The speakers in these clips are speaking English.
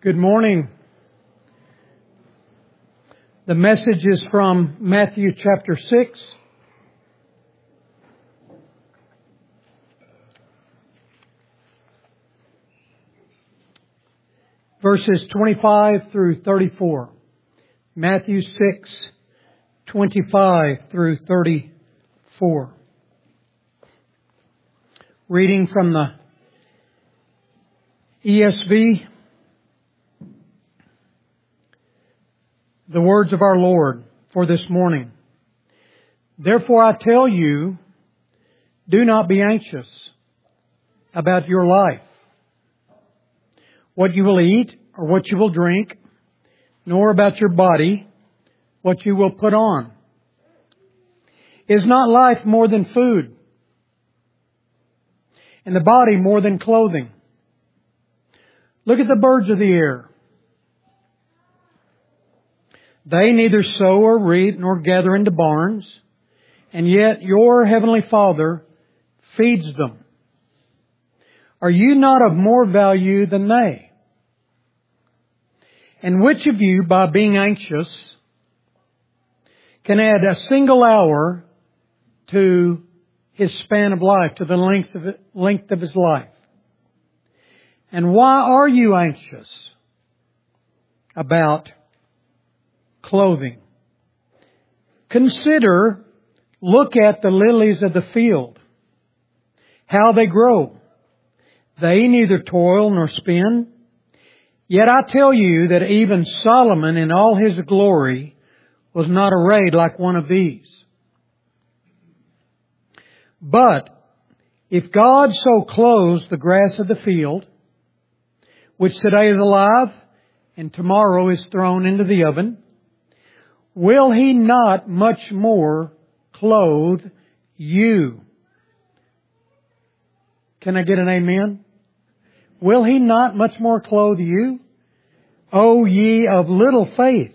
Good morning. The message is from Matthew chapter 6. Verses 25 through 34. Matthew 6, 25 through 34. Reading from the ESV. The words of our Lord for this morning. Therefore I tell you, do not be anxious about your life, what you will eat or what you will drink, nor about your body, what you will put on. Is not life more than food, and the body more than clothing? Look at the birds of the air. They neither sow or reap nor gather into barns, and yet your heavenly Father feeds them. Are you not of more value than they? And which of you, by being anxious, can add a single hour to his span of life, to the length of his life? And why are you anxious about clothing? Look at the lilies of the field, how they grow. They neither toil nor spin. Yet I tell you that even Solomon in all his glory was not arrayed like one of these. But if God so clothes the grass of the field, which today is alive and tomorrow is thrown into the oven, will He not much more clothe you? Can I get an amen? Will He not much more clothe you? O ye of little faith.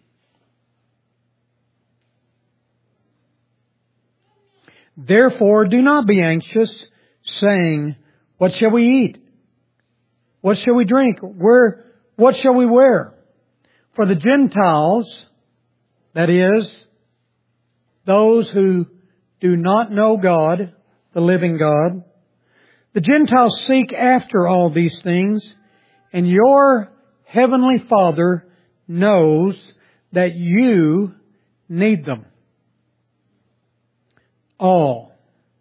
Therefore do not be anxious, saying, what shall we eat? What shall we drink? What shall we wear? For the Gentiles, that is, those who do not know God, the living God, the Gentiles seek after all these things, and your heavenly Father knows that you need them all.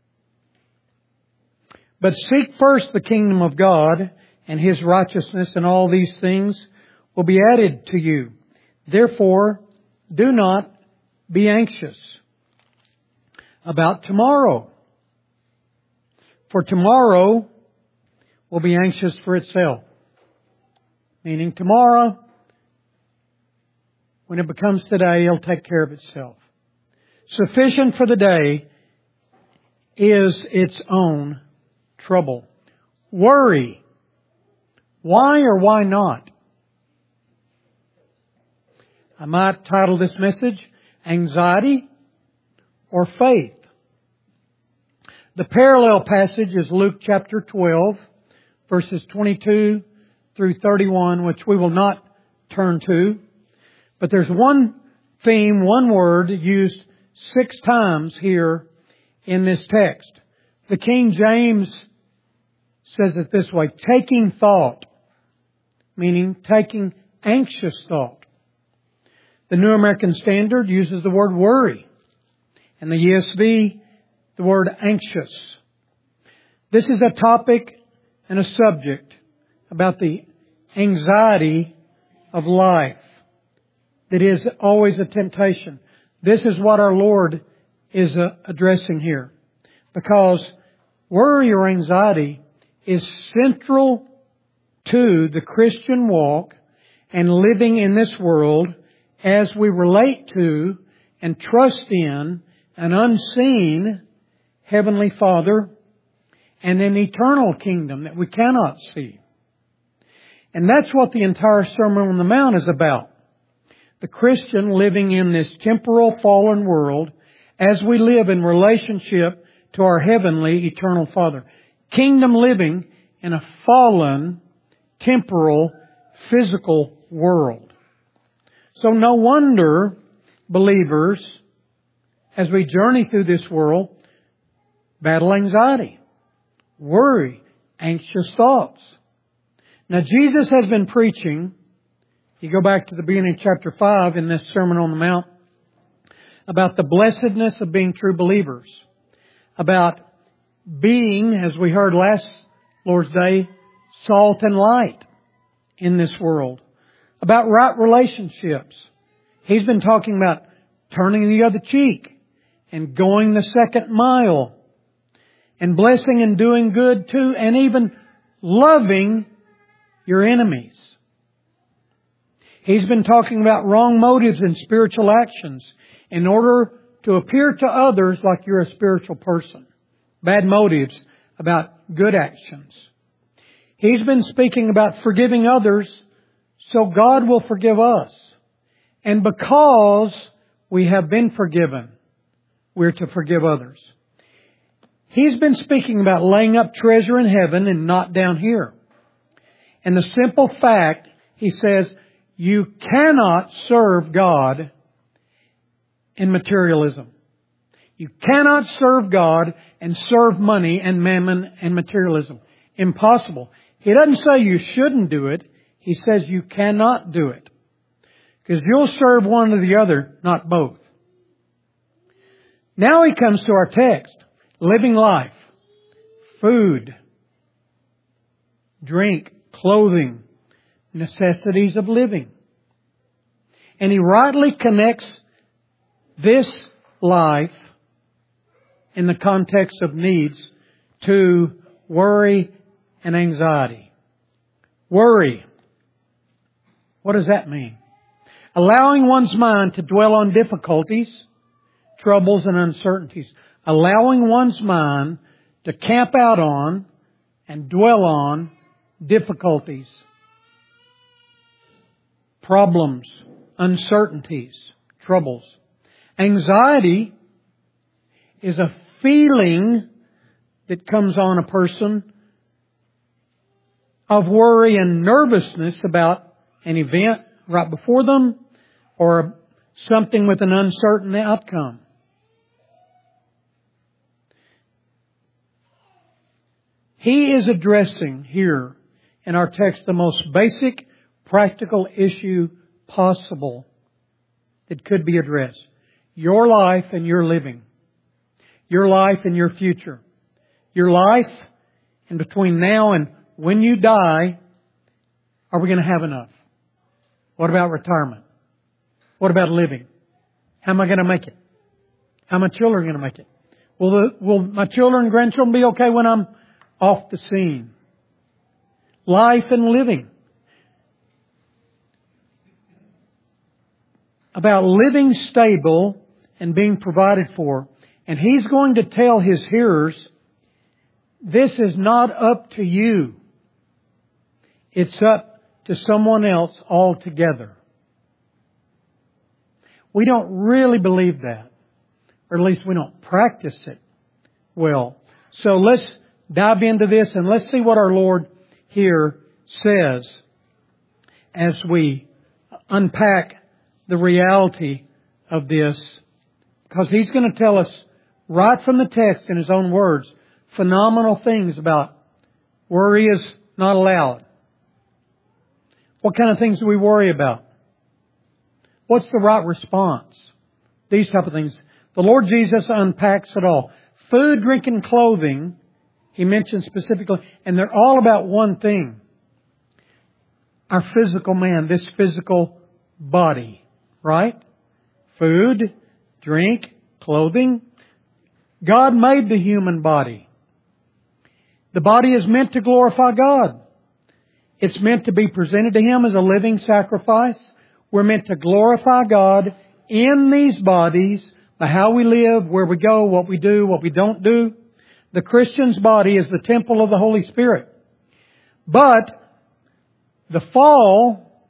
But seek first the kingdom of God and His righteousness, and all these things will be added to you. Therefore, do not be anxious about tomorrow, for tomorrow will be anxious for itself. Meaning tomorrow, when it becomes today, it'll take care of itself. Sufficient for the day is its own trouble. Worry. Why or why not? I might title this message, Anxiety or Faith. The parallel passage is Luke chapter 12, verses 22 through 31, which we will not turn to. But there's one theme, one word used 6 times here in this text. The King James says it this way, taking thought, meaning taking anxious thought. The New American Standard uses the word worry, and the ESV, the word anxious. This is a topic and a subject about the anxiety of life that is always a temptation. This is what our Lord is addressing here, because worry or anxiety is central to the Christian walk and living in this world as we relate to and trust in an unseen Heavenly Father and an eternal kingdom that we cannot see. And that's what the entire Sermon on the Mount is about. The Christian living in this temporal fallen world as we live in relationship to our heavenly eternal Father. Kingdom living in a fallen, temporal, physical world. So no wonder believers, as we journey through this world, battle anxiety, worry, anxious thoughts. Now Jesus has been preaching, you go back to the beginning of chapter 5 in this Sermon on the Mount, about the blessedness of being true believers. About being, as we heard last Lord's Day, salt and light in this world. About right relationships. He's been talking about turning the other cheek and going the second mile and blessing and doing good too, and even loving your enemies. He's been talking about wrong motives in spiritual actions in order to appear to others like you're a spiritual person. Bad motives about good actions. He's been speaking about forgiving others so God will forgive us. And because we have been forgiven, we're to forgive others. He's been speaking about laying up treasure in heaven and not down here. And the simple fact, he says, you cannot serve God in materialism. You cannot serve God and serve money and mammon and materialism. Impossible. He doesn't say you shouldn't do it. He says you cannot do it. Because you'll serve one or the other, not both. Now he comes to our text. Living life. Food. Drink. Clothing. Necessities of living. And he rightly connects this life in the context of needs to worry and anxiety. Worry. What does that mean? Allowing one's mind to dwell on difficulties, troubles, and uncertainties. Allowing one's mind to camp out on and dwell on difficulties, problems, uncertainties, troubles. Anxiety is a feeling that comes on a person of worry and nervousness about an event right before them or something with an uncertain outcome. He is addressing here in our text the most basic practical issue possible that could be addressed. Your life and your living. Your life and your future. Your life in between now and when you die, are we going to have enough? What about retirement? What about living? How am I going to make it? How are my children going to make it? Will my children and grandchildren be okay when I'm off the scene? Life and living. About living stable and being provided for. And he's going to tell his hearers, this is not up to you. It's up to someone else altogether. We don't really believe that. Or at least we don't practice it well. So let's dive into this and let's see what our Lord here says as we unpack the reality of this. Because he's going to tell us right from the text in his own words, phenomenal things about worry is not allowed. What kind of things do we worry about? What's the right response? These type of things. The Lord Jesus unpacks it all. Food, drink, and clothing, he mentions specifically, and they're all about one thing. Our physical man, this physical body, right? Food, drink, clothing. God made the human body. The body is meant to glorify God. It's meant to be presented to Him as a living sacrifice. We're meant to glorify God in these bodies by how we live, where we go, what we do, what we don't do. The Christian's body is the temple of the Holy Spirit. But the fall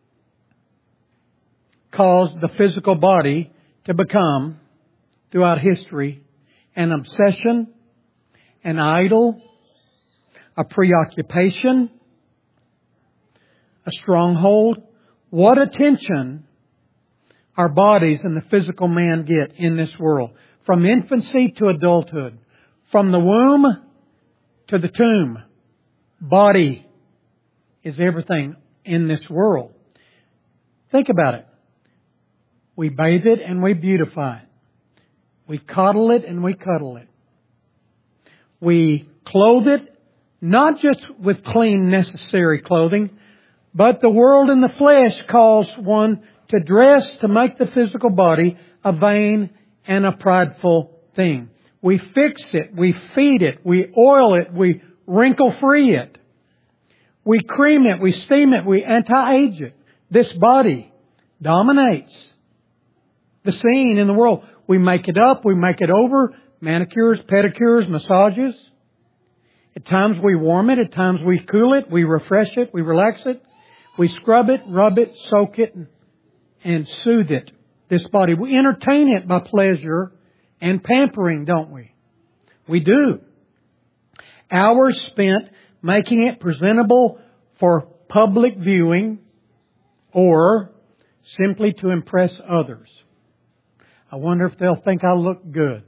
caused the physical body to become, throughout history, an obsession, an idol, a preoccupation, a stronghold. What attention our bodies and the physical man get in this world. From infancy to adulthood. From the womb to the tomb. Body is everything in this world. Think about it. We bathe it and we beautify it. We coddle it and we cuddle it. We clothe it, not just with clean, necessary clothing, but the world in the flesh calls one to dress to make the physical body a vain and a prideful thing. We fix it, we feed it, we oil it, we wrinkle-free it. We cream it, we steam it, we anti-age it. This body dominates the scene in the world. We make it up, we make it over, manicures, pedicures, massages. At times we warm it, at times we cool it, we refresh it, we relax it. We scrub it, rub it, soak it, and soothe it. This body. We entertain it by pleasure and pampering, don't we? We do. Hours spent making it presentable for public viewing or simply to impress others. I wonder if they'll think I look good.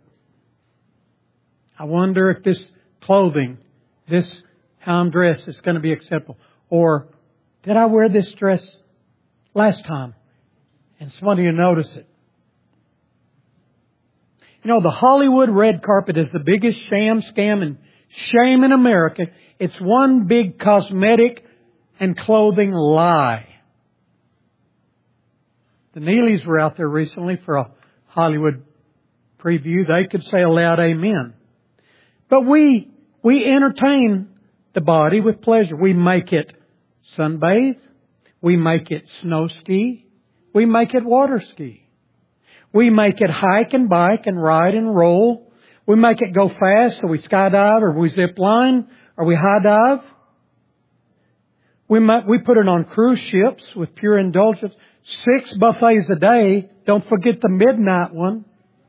I wonder if this clothing, how I'm dressed, is going to be acceptable. Or, did I wear this dress last time? And somebody will notice it. You know, the Hollywood red carpet is the biggest sham, scam, and shame in America. It's one big cosmetic and clothing lie. The Neelys were out there recently for a Hollywood preview. They could say a loud amen. But we entertain the body with pleasure. We make it sunbathe. We make it snow ski. We make it water ski. We make it hike and bike and ride and roll. We make it go fast, so we skydive or we zip line or we high dive. We put it on cruise ships with pure indulgence. 6 buffets a day. Don't forget the midnight one.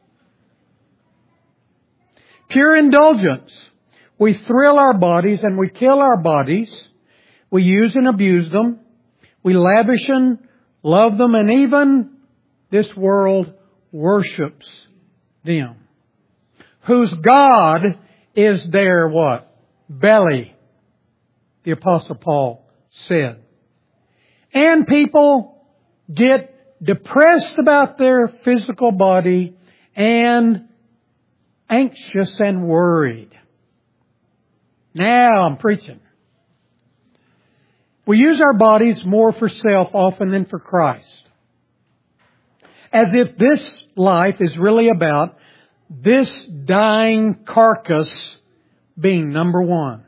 Pure indulgence. We thrill our bodies and we kill our bodies. We use and abuse them. We lavish and love them, and even this world worships them. Whose God is their what? Belly, the Apostle Paul said. And people get depressed about their physical body and anxious and worried. Now I'm preaching. We use our bodies more for self often than for Christ. As if this life is really about this dying carcass being number one.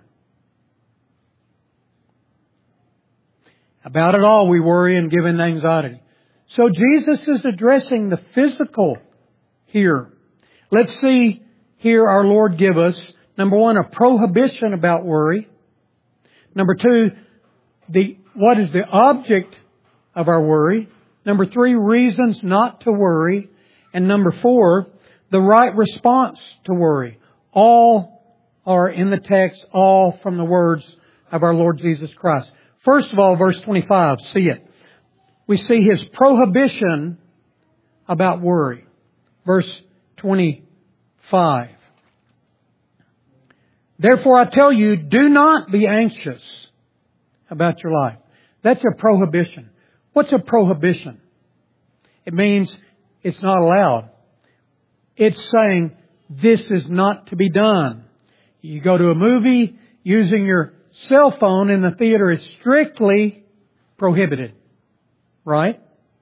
About it all we worry and give in anxiety. So Jesus is addressing the physical here. Let's see here our Lord give us, number 1, a prohibition about worry. Number 2, what is the object of our worry. Number 3, reasons not to worry. And number 4, the right response to worry. All are in the text, all from the words of our Lord Jesus Christ. First of all, verse 25, see it. We see His prohibition about worry. Verse 25. Therefore I tell you, do not be anxious about your life. That's a prohibition. What's a prohibition? It means it's not allowed. It's saying this is not to be done. You go to a movie, using your cell phone in the theater is strictly prohibited. Right?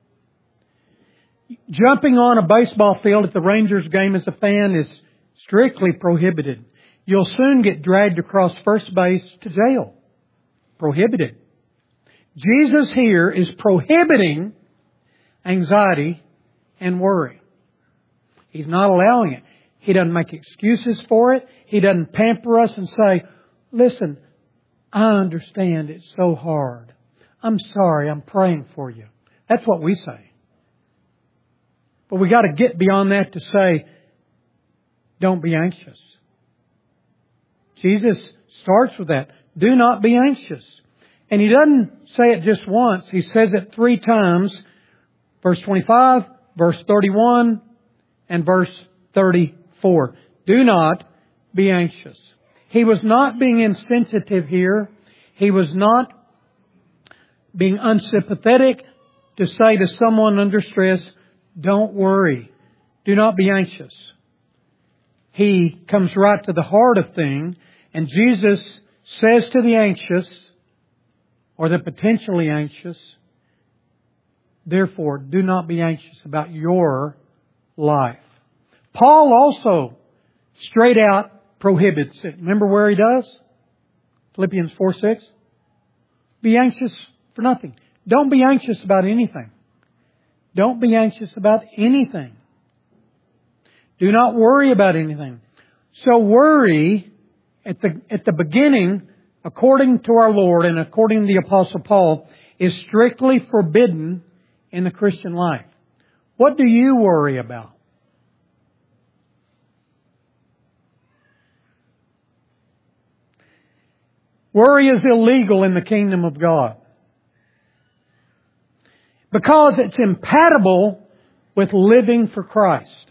Jumping on a baseball field at the Rangers game as a fan is strictly prohibited. You'll soon get dragged across first base to jail. Prohibited. Jesus here is prohibiting anxiety and worry. He's not allowing it. He doesn't make excuses for it. He doesn't pamper us and say, listen, I understand it's so hard. I'm sorry, I'm praying for you. That's what we say. But we got to get beyond that to say, don't be anxious. Jesus starts with that. Do not be anxious. And He doesn't say it just once. He says it 3 times. Verse 25, verse 31, and verse 34. Do not be anxious. He was not being insensitive here. He was not being unsympathetic to say to someone under stress, don't worry. Do not be anxious. He comes right to the heart of things, and Jesus says to the anxious, or the potentially anxious, therefore, do not be anxious about your life. Paul also straight out prohibits it. Remember where he does? Philippians 4:6. Be anxious for nothing. Don't be anxious about anything. Don't be anxious about anything. Do not worry about anything. So worry at the beginning, according to our Lord and according to the Apostle Paul, is strictly forbidden in the Christian life. What do you worry about? Worry is illegal in the kingdom of God, because it's incompatible with living for Christ.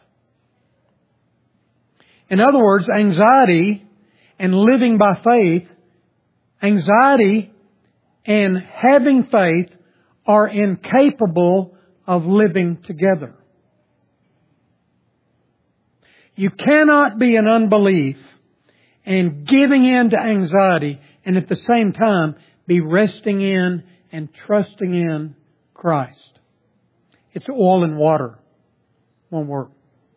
In other words, anxiety and living by faith, anxiety and having faith are incapable of living together. You cannot be in unbelief and giving in to anxiety and at the same time be resting in and trusting in Christ. It's oil and water. Won't work.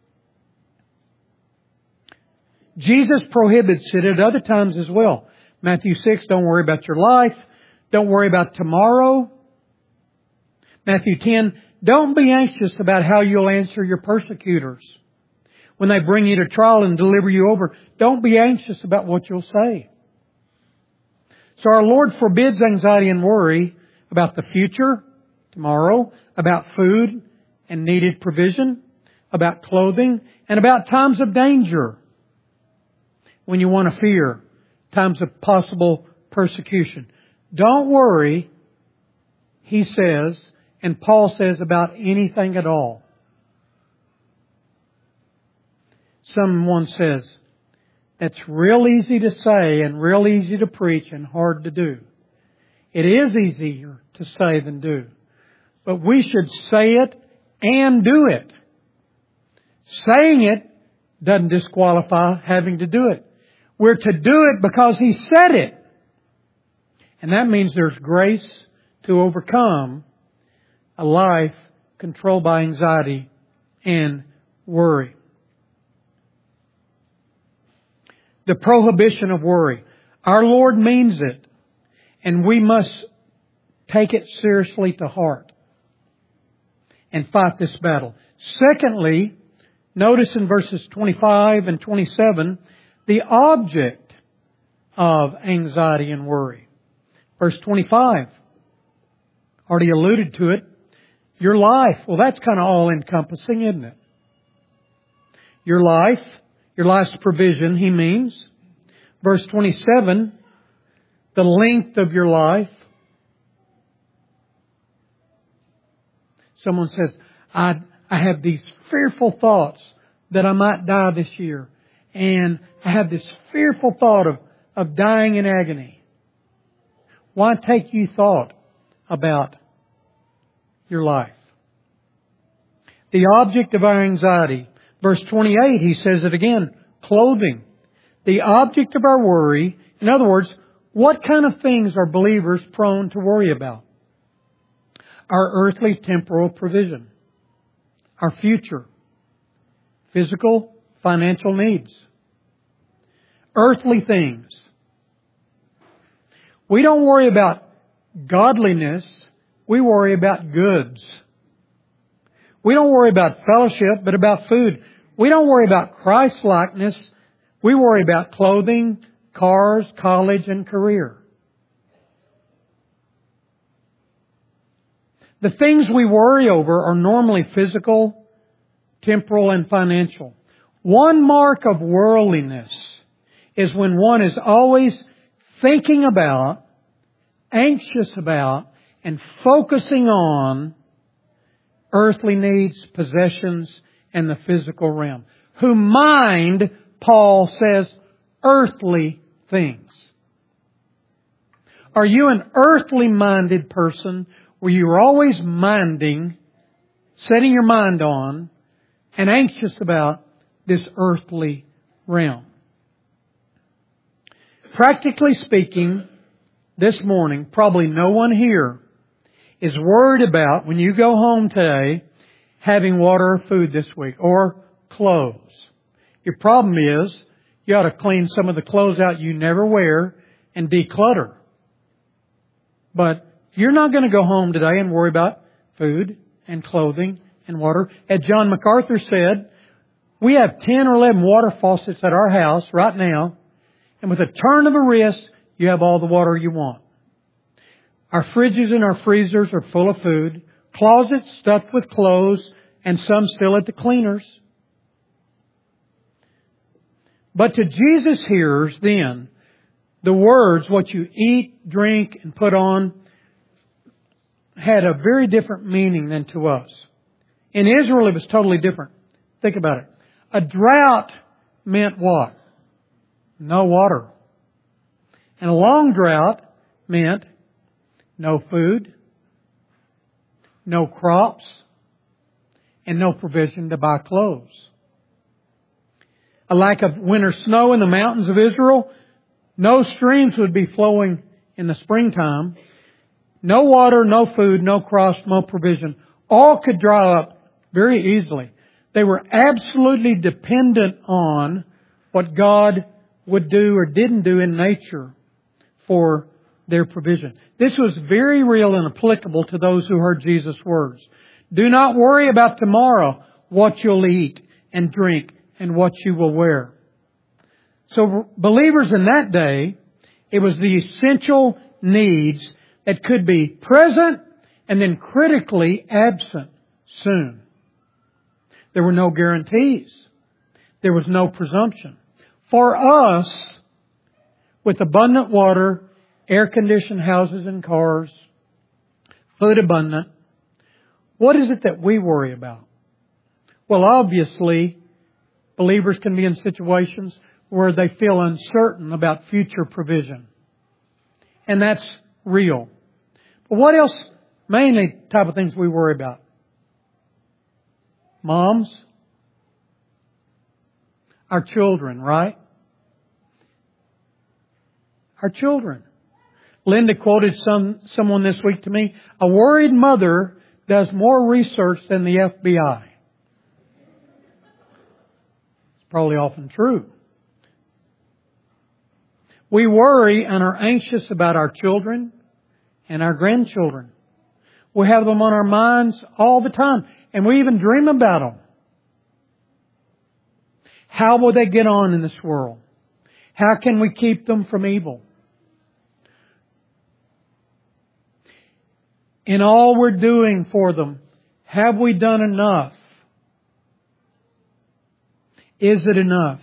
Jesus prohibits it at other times as well. Matthew 6, don't worry about your life. Don't worry about tomorrow. Matthew 10, don't be anxious about how you'll answer your persecutors. When they bring you to trial and deliver you over, don't be anxious about what you'll say. So our Lord forbids anxiety and worry about the future, tomorrow, about food and needed provision, about clothing, and about times of danger. When you want to fear, times of possible persecution. Don't worry, he says, and Paul says, about anything at all. Someone says, that's real easy to say and real easy to preach and hard to do. It is easier to say than do. But we should say it and do it. Saying it doesn't disqualify having to do it. We're to do it because He said it. And that means there's grace to overcome a life controlled by anxiety and worry. The prohibition of worry. Our Lord means it, and we must take it seriously to heart and fight this battle. Secondly, notice in verses 25 and 27, the object of anxiety and worry. Verse 25, already alluded to it. Your life. Well, that's kind of all-encompassing, isn't it? Your life's provision, he means. Verse 27, the length of your life. Someone says, I have these fearful thoughts that I might die this year. And I have this fearful thought of dying in agony. Why take you thought about your life? The object of our anxiety. Verse 28, he says it again. Clothing. The object of our worry. In other words, what kind of things are believers prone to worry about? Our earthly temporal provision. Our future. Physical, financial needs. Earthly things. We don't worry about godliness. We worry about goods. We don't worry about fellowship, but about food. We don't worry about Christ-likeness. We worry about clothing, cars, college, and career. The things we worry over are normally physical, temporal, and financial. One mark of worldliness is when one is always thinking about anxious about and focusing on earthly needs, possessions, and the physical realm. Who mind, Paul says, earthly things. Are you an earthly minded person where you're always minding, setting your mind on, and anxious about this earthly realm? Practically speaking, this morning, probably no one here is worried about, when you go home today, having water or food this week, or clothes. Your problem is, you ought to clean some of the clothes out you never wear and declutter. But you're not going to go home today and worry about food and clothing and water. As John MacArthur said, we have 10 or 11 water faucets at our house right now, and with a turn of a wrist, you have all the water you want. Our fridges and our freezers are full of food, closets stuffed with clothes, and some still at the cleaners. But to Jesus' hearers then, the words, what you eat, drink, and put on, had a very different meaning than to us. In Israel, it was totally different. Think about it. A drought meant what? No water. And a long drought meant no food, no crops, and no provision to buy clothes. A lack of winter snow in the mountains of Israel. No streams would be flowing in the springtime. No water, no food, no crops, no provision. All could dry up very easily. They were absolutely dependent on what God would do or didn't do in nature for their provision. This was very real and applicable to those who heard Jesus' words. Do not worry about tomorrow, what you'll eat and drink and what you will wear. So believers in that day, it was the essential needs that could be present and then critically absent soon. There were no guarantees. There was no presumption. For us, with abundant water, air-conditioned houses and cars, food abundant, what is it that we worry about? Well, obviously, believers can be in situations where they feel uncertain about future provision. And that's real. But what else, mainly type of things we worry about? Moms, our children, right? Our children. Linda quoted someone this week to me, a worried mother does more research than the FBI. It's probably often true. We worry and are anxious about our children and our grandchildren. We have them on our minds all the time, and we even dream about them. How will they get on in this world? How can we keep them from evil? In all we're doing for them, have we done enough? Is it enough?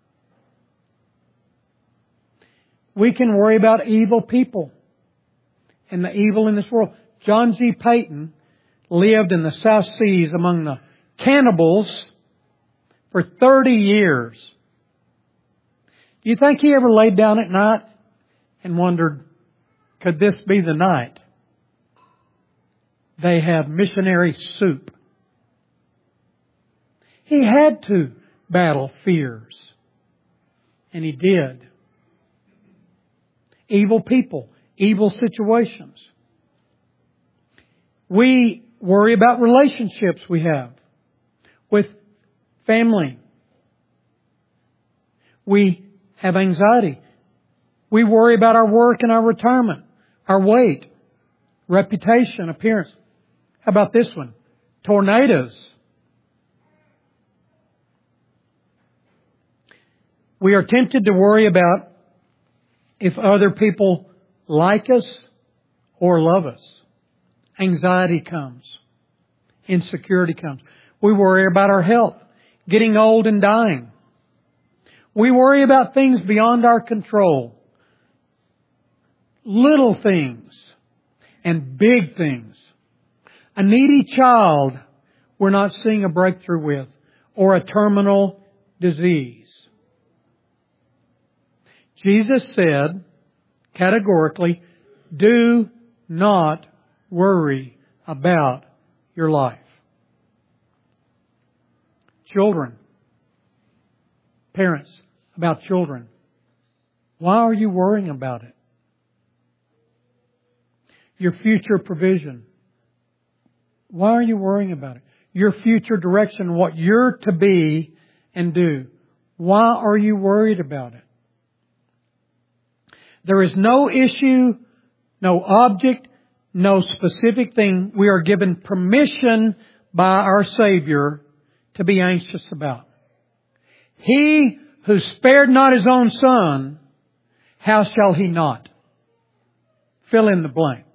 We can worry about evil people and the evil in this world. John G. Payton lived in the South Seas among the cannibals for 30 years. Do you think he ever laid down at night and wondered, could this be the night they have missionary soup? He had to battle fears. And he did. Evil people, evil situations. We worry about relationships we have with family. We have anxiety. We worry about our work and our retirement, our weight, reputation, appearance. How about this one? Tornadoes. We are tempted to worry about if other people like us or love us. Anxiety comes. Insecurity comes. We worry about our health, getting old and dying. We worry about things beyond our control, little things and big things. A needy child we're not seeing a breakthrough with, or a terminal disease. Jesus said categorically, do not worry about your life. Children, parents, about children. Why are you worrying about it? Your future provision. Why are you worrying about it? Your future direction, what you're to be and do. Why are you worried about it? There is no issue, no object, no specific thing we are given permission by our Savior to be anxious about. He who spared not His own Son, how shall He not? Fill in the blank.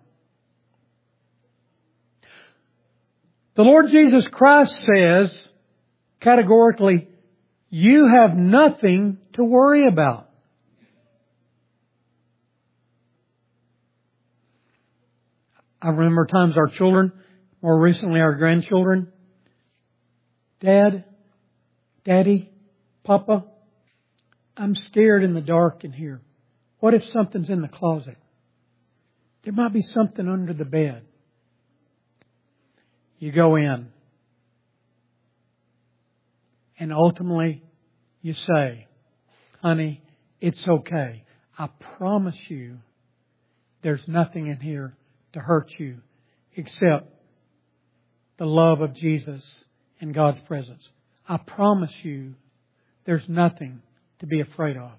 The Lord Jesus Christ says categorically, you have nothing to worry about. I remember times our children, more recently our grandchildren, Dad, Daddy, Papa, I'm scared in the dark in here. What if something's in the closet? There might be something under the bed. You go in. And ultimately, you say, honey, it's okay. I promise you, there's nothing in here to hurt you except the love of Jesus and God's presence. I promise you, there's nothing to be afraid of.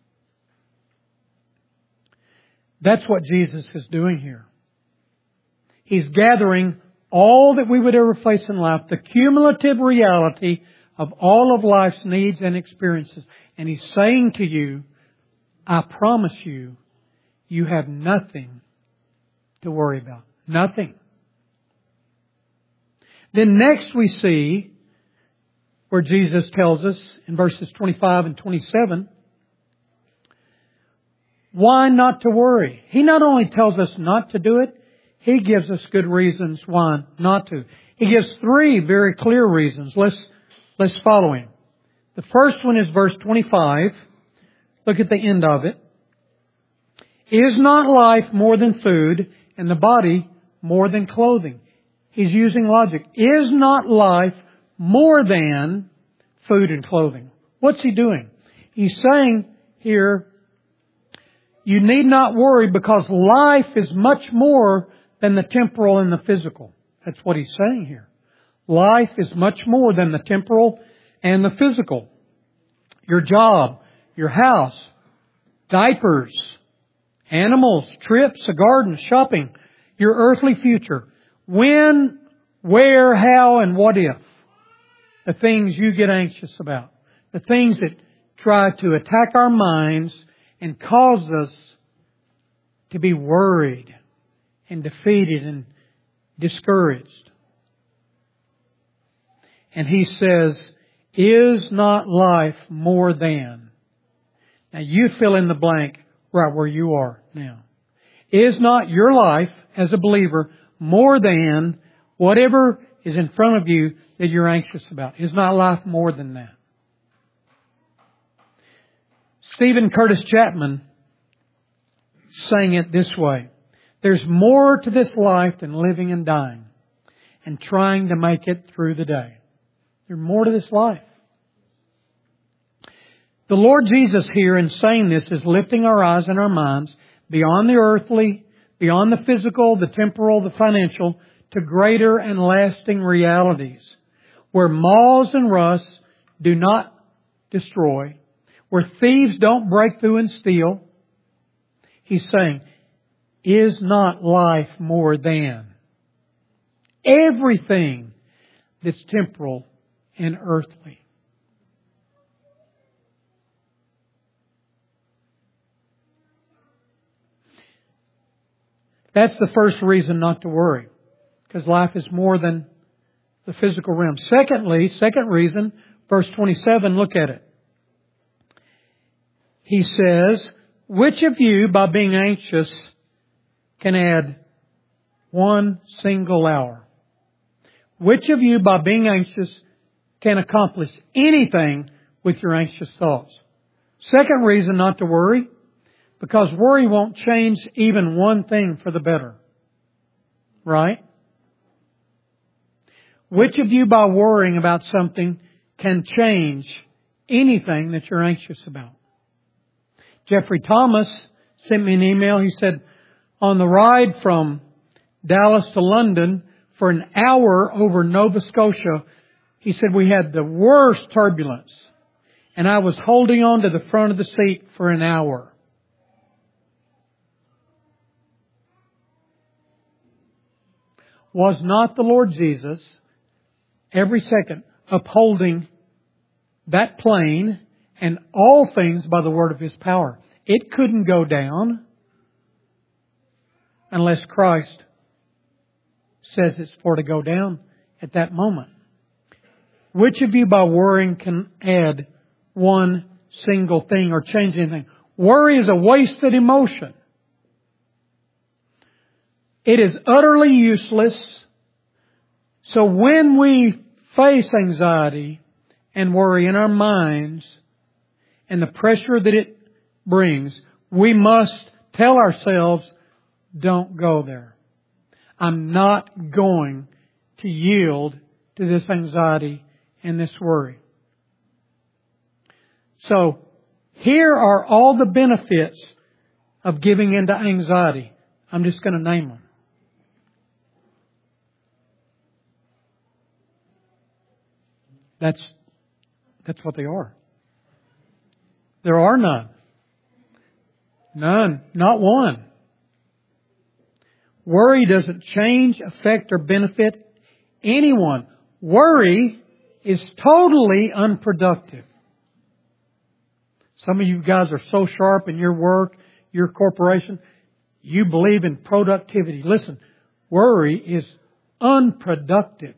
That's what Jesus is doing here. He's gathering all that we would ever face in life, the cumulative reality of all of life's needs and experiences. And He's saying to you, I promise you, you have nothing to worry about. Nothing. Then next we see where Jesus tells us in verses 25 and 27, why not to worry? He not only tells us not to do it, He gives us good reasons why not to. He gives 3 very clear reasons. Let's follow Him. The first one is verse 25. Look at the end of it. Is not life more than food, and the body more than clothing? He's using logic. Is not life more than food and clothing? What's He doing? He's saying here, you need not worry because life is much more than the temporal and the physical. That's what He's saying here. Life is much more than the temporal and the physical. Your job, your house, diapers, animals, trips, a garden, shopping, your earthly future. When, where, how, and what if. The things you get anxious about. The things that try to attack our minds and cause us to be worried and defeated and discouraged. And He says, is not life more than? Now you fill in the blank right where you are now. Is not your life as a believer more than whatever is in front of you that you're anxious about? Is not life more than that? Stephen Curtis Chapman sang it this way. There's more to this life than living and dying and trying to make it through the day. There's more to this life. The Lord Jesus here in saying this is lifting our eyes and our minds beyond the earthly, beyond the physical, the temporal, the financial, to greater and lasting realities where moths and rust do not destroy, where thieves don't break through and steal. He's saying, is not life more than everything that's temporal and earthly? That's the first reason not to worry, because life is more than the physical realm. Second reason, verse 27, look at it. He says, which of you, by being anxious, can add one single hour? Which of you, by being anxious, can accomplish anything with your anxious thoughts? Second reason not to worry, because worry won't change even one thing for the better. Right? Which of you, by worrying about something, can change anything that you're anxious about? Jeffrey Thomas sent me an email. He said, on the ride from Dallas to London for an hour over Nova Scotia, he said we had the worst turbulence. And I was holding on to the front of the seat for an hour. Was not the Lord Jesus every second upholding that plane and all things by the word of His power? It couldn't go down unless Christ says it's for to go down at that moment. Which of you by worrying can add one single thing or change anything? Worry is a wasted emotion. It is utterly useless. So when we face anxiety and worry in our minds and the pressure that it brings, we must tell ourselves, don't go there. I'm not going to yield to this anxiety and this worry. So, here are all the benefits of giving into anxiety. I'm just going to name them. That's what they are. There are none. None. Not one. Worry doesn't change, affect, or benefit anyone. Worry is totally unproductive. Some of you guys are so sharp in your work, your corporation, you believe in productivity. Listen, worry is unproductive.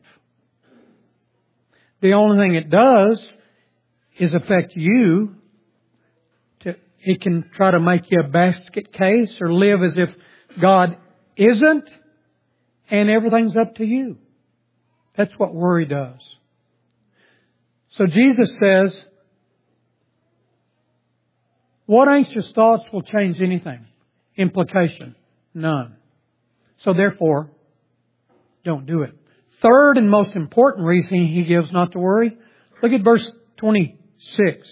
The only thing it does is affect you. It can try to make you a basket case or live as if God isn't and everything's up to you. That's what worry does. So Jesus says, what anxious thoughts will change anything? Implication, none. So therefore, don't do it. Third and most important reason He gives not to worry. Look at verse 26.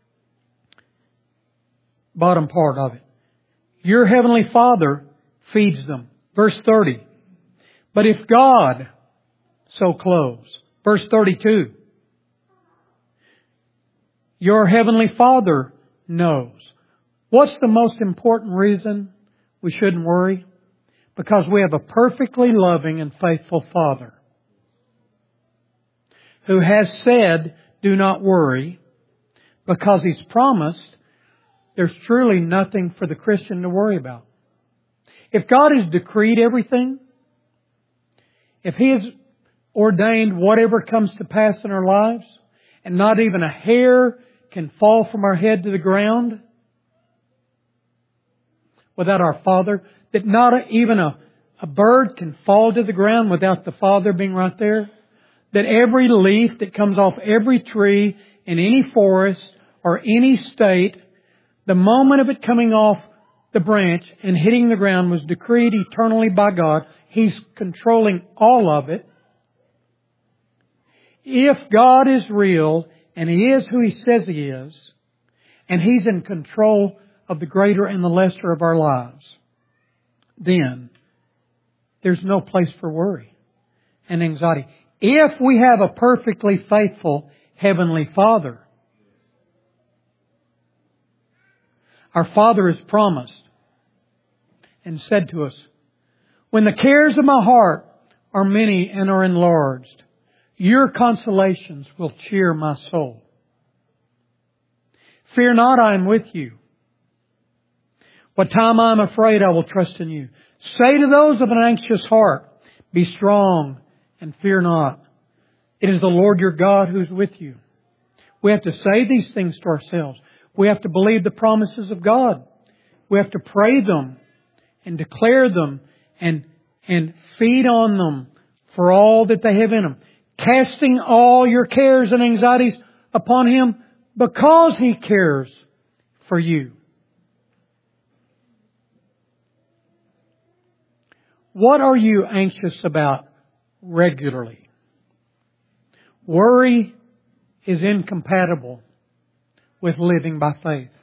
Bottom part of it. Your heavenly Father feeds them. Verse 30. But if God so clothes. Verse 32. Your heavenly Father knows. What's the most important reason we shouldn't worry? Because we have a perfectly loving and faithful Father who has said, do not worry, because He's promised there's truly nothing for the Christian to worry about. If God has decreed everything, if He has ordained whatever comes to pass in our lives, and not even a hair can fall from our head to the ground without our Father, that not even a bird can fall to the ground without the Father being right there, that every leaf that comes off every tree in any forest or any state, the moment of it coming off the branch and hitting the ground was decreed eternally by God. He's controlling all of it. If God is real and He is who He says He is, and He's in control of the greater and the lesser of our lives, then there's no place for worry and anxiety. If we have a perfectly faithful Heavenly Father, our Father has promised and said to us, when the cares of my heart are many and are enlarged, your consolations will cheer my soul. Fear not, I am with you. What time I am afraid, I will trust in you. Say to those of an anxious heart, be strong and fear not. It is the Lord your God who is with you. We have to say these things to ourselves. We have to believe the promises of God. We have to pray them and declare them and feed on them for all that they have in them. Casting all your cares and anxieties upon Him because He cares for you. What are you anxious about regularly? Worry is incompatible with living by faith.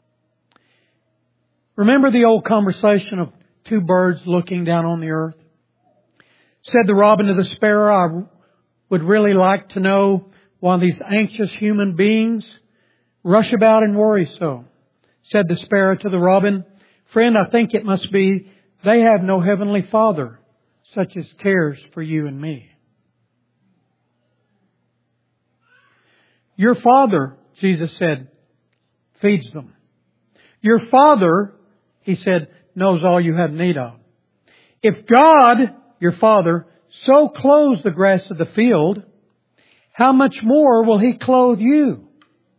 Remember the old conversation of two birds looking down on the earth? Said the robin to the sparrow, I would really like to know why these anxious human beings rush about and worry so. Said the sparrow to the robin, friend, I think it must be they have no heavenly Father such as cares for you and me. Your Father, Jesus said, feeds them. Your Father, He said, knows all you have need of. If God, your Father, so clothes the grass of the field, how much more will He clothe you?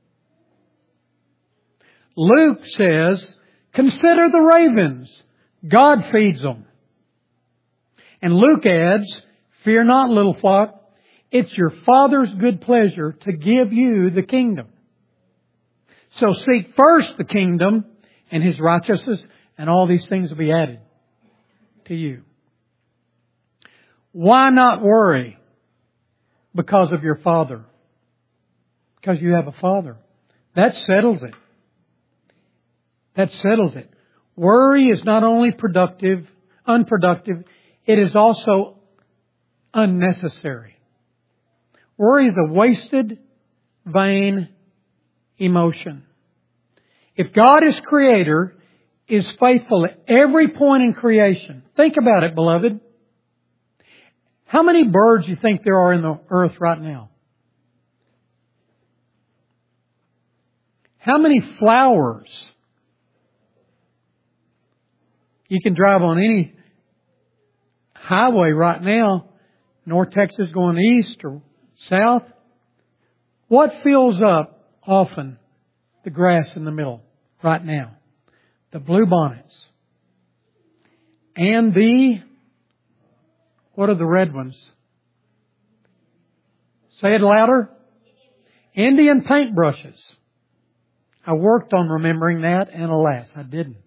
Luke says, consider the ravens. God feeds them. And Luke adds, fear not, little flock. It's your Father's good pleasure to give you the kingdom. So seek first the kingdom and His righteousness, and all these things will be added to you. Why not worry? Because of your Father. Because you have a Father. That settles it. That settles it. Worry is not only unproductive, it is also unnecessary. Worry is a wasted, vain emotion. If God is Creator, is faithful at every point in creation. Think about it, beloved. How many birds do you think there are in the earth right now? How many flowers? You can drive on any highway right now, North Texas going east or south. What fills up often the grass in the middle right now? The bluebonnets. And what are the red ones? Say it louder. Indian paintbrushes. I worked on remembering that, and alas, I didn't.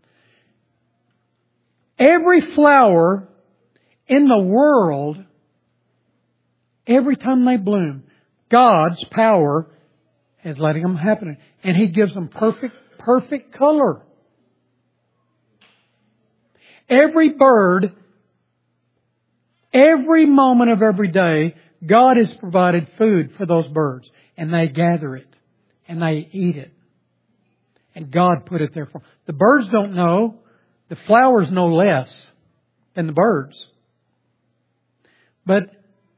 Every flower in the world, every time they bloom, God's power is letting them happen. And He gives them perfect color. Every bird, every moment of every day, God has provided food for those birds. And they gather it. And they eat it. And God put it there for them. The birds don't know. The flowers know less than the birds. But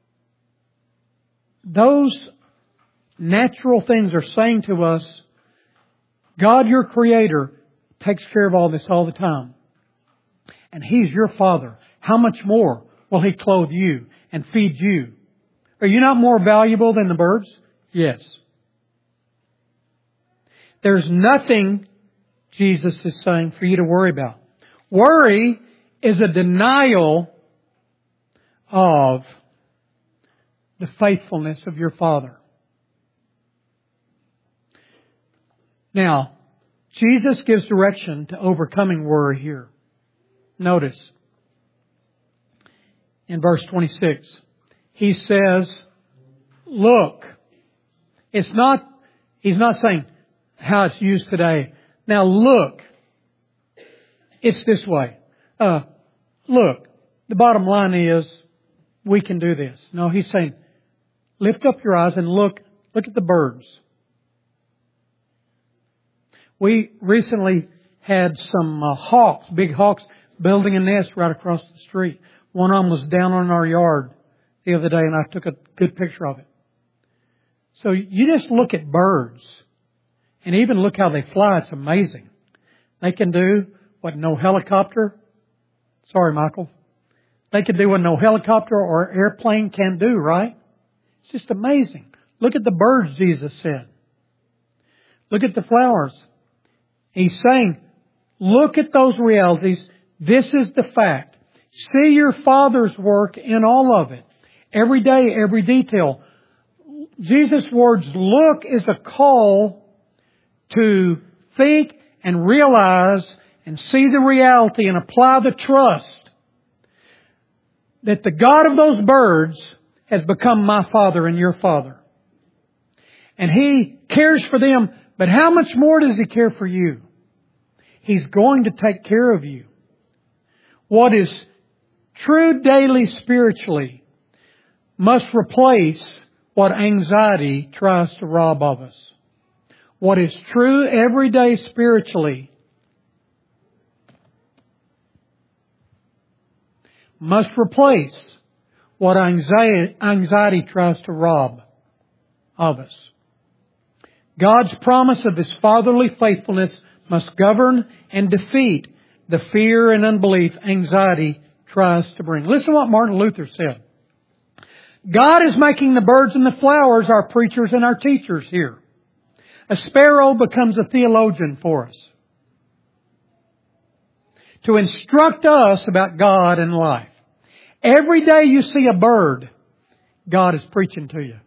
those natural things are saying to us, God, your Creator, takes care of all this all the time. And He's your Father. How much more will He clothe you and feed you? Are you not more valuable than the birds? Yes. There's nothing, Jesus is saying, for you to worry about. Worry is a denial of the faithfulness of your Father. Now, Jesus gives direction to overcoming worry here. Notice, in verse 26, He says, look. He's not saying how it's used today. Now look. It's this way. Look, the bottom line is we can do this. No, He's saying, lift up your eyes and look at the birds. We recently had some hawks, big hawks, building a nest right across the street. One of them was down on our yard the other day, and I took a good picture of it. So you just look at birds, and even look how they fly. It's amazing. They can do what no helicopter, sorry Michael, they can do what no helicopter or airplane can do, right? It's just amazing. Look at the birds, Jesus said. Look at the flowers. He's saying, look at those realities. This is the fact. See your Father's work in all of it. Every day, every detail. Jesus' words, look, is a call to think and realize and see the reality and apply the trust that the God of those birds has become my Father and your Father. And He cares for them, but how much more does He care for you? He's going to take care of you. What is true daily spiritually must replace what anxiety tries to rob of us. What is true everyday spiritually must replace what anxiety tries to rob of us. God's promise of His fatherly faithfulness must govern and defeat the fear and unbelief anxiety tries to bring. Listen to what Martin Luther said. God is making the birds and the flowers our preachers and our teachers here. A sparrow becomes a theologian for us, to instruct us about God and life. Every day you see a bird, God is preaching to you.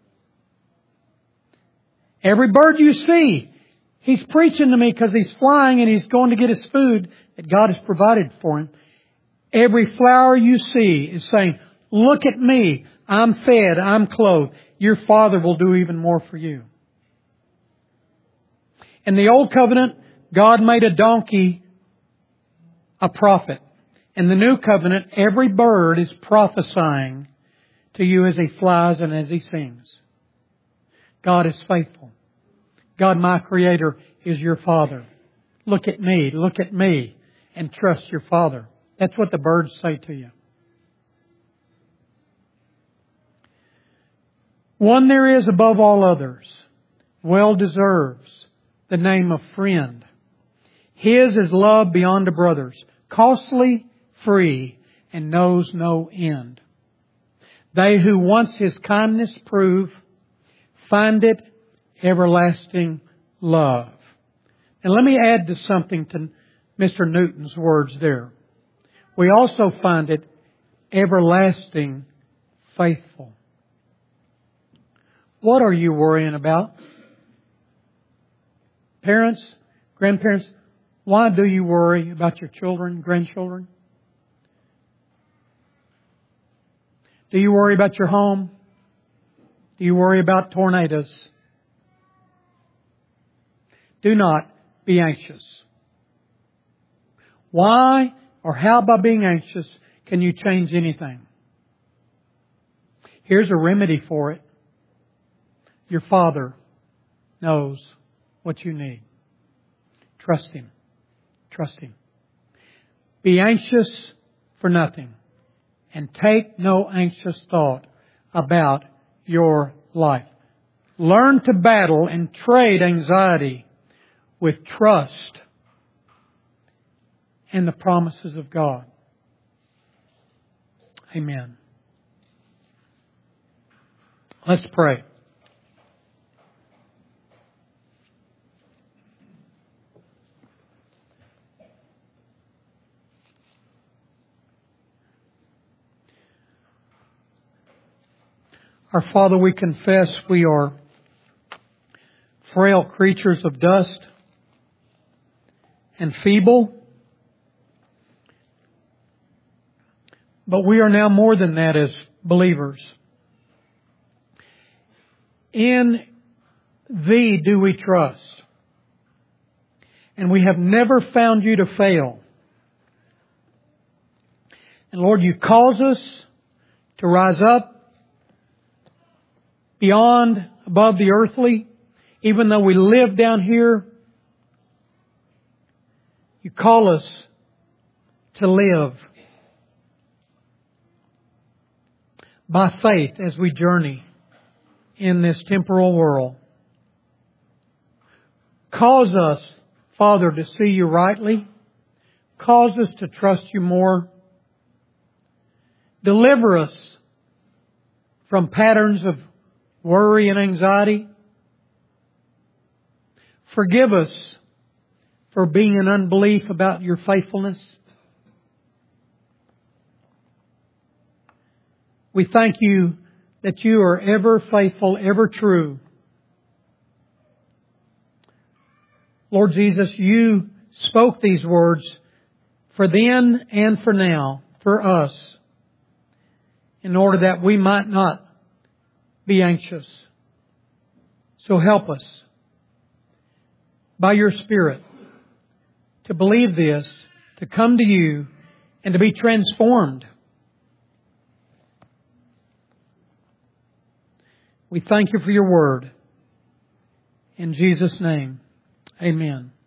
Every bird you see, He's preaching to me because he's flying and he's going to get his food that God has provided for him. Every flower you see is saying, look at me. I'm fed. I'm clothed. Your Father will do even more for you. In the Old Covenant, God made a donkey a prophet. In the New Covenant, every bird is prophesying to you as he flies and as he sings. God is faithful. God, my Creator, is your Father. Look at me, and trust your Father. That's what the birds say to you. One there is above all others, well deserves the name of friend. His is love beyond a brother's, costly, free, and knows no end. They who once His kindness prove, find it everlasting love. And let me add to something to Mr. Newton's words there. We also find it everlasting faithful. What are you worrying about? Parents, grandparents, why do you worry about your children, grandchildren? Do you worry about your home? Do you worry about tornadoes? Do not be anxious. Why or how by being anxious can you change anything? Here's a remedy for it. Your Father knows what you need. Trust Him. Trust Him. Be anxious for nothing, and take no anxious thought about your life. Learn to battle and trade anxiety with trust and the promises of God. Amen. Let's pray. Our Father, we confess we are frail creatures of dust and feeble. But we are now more than that as believers. In Thee do we trust. And we have never found You to fail. And Lord, You cause us to rise up beyond, above the earthly. Even though we live down here, You call us to live by faith as we journey in this temporal world. Cause us, Father, to see You rightly. Cause us to trust You more. Deliver us from patterns of worry and anxiety. Forgive us for being in unbelief about Your faithfulness. We thank You that You are ever faithful, ever true. Lord Jesus, You spoke these words for then and for now, for us, in order that we might not be anxious. So help us, by Your Spirit, to believe this, to come to You, and to be transformed. We thank You for Your Word. In Jesus' name, amen.